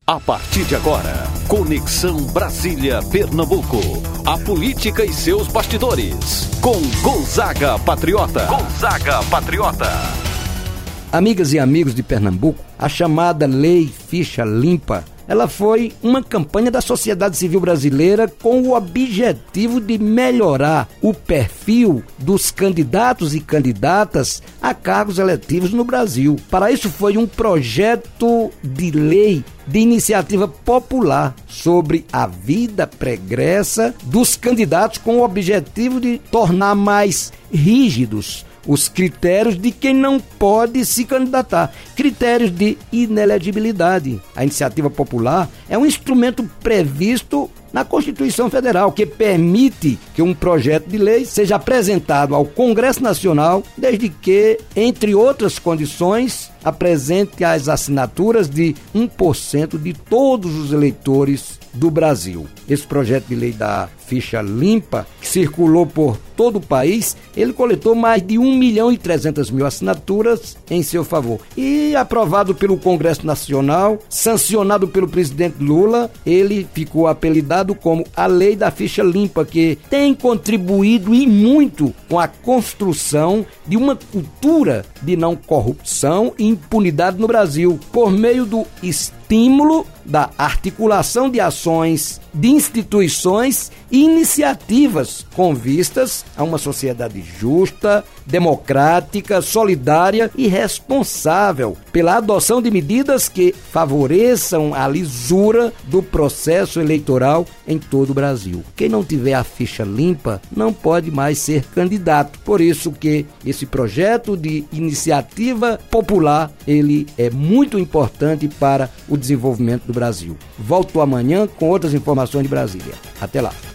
A partir de agora, Conexão Brasília-Pernambuco. A política e seus bastidores. Com Gonzaga Patriota. Gonzaga Patriota. Amigas e amigos de Pernambuco, a chamada Lei Ficha Limpa, ela foi uma campanha da sociedade civil brasileira com o objetivo de melhorar o perfil dos candidatos e candidatas a cargos eletivos no Brasil. Para isso foi um projeto de lei de iniciativa popular sobre a vida pregressa dos candidatos com o objetivo de tornar mais rígidos os critérios de quem não pode se candidatar, critérios de inelegibilidade. A iniciativa popular é um instrumento previsto na Constituição Federal, que permite que um projeto de lei seja apresentado ao Congresso Nacional, desde que, entre outras condições, apresente as assinaturas de 1% de todos os eleitores do Brasil. Esse projeto de lei da Ficha Limpa, que circulou por todo o país, ele coletou mais de 1.300.000 assinaturas em seu favor. E aprovado pelo Congresso Nacional, sancionado pelo presidente Lula, ele ficou apelidado como a Lei da Ficha Limpa, que tem contribuído e muito com a construção de uma cultura de não corrupção e impunidade no Brasil, por meio do estímulo da articulação de ações, de instituições e iniciativas com vistas a uma sociedade justa, democrática, solidária e responsável pela adoção de medidas que favoreçam a lisura do processo eleitoral em todo o Brasil. Quem não tiver a ficha limpa não pode mais ser candidato. Por isso que esse projeto de iniciativa popular, ele é muito importante para o desenvolvimento do Brasil. Volto amanhã com outras informações de Brasília. Até lá.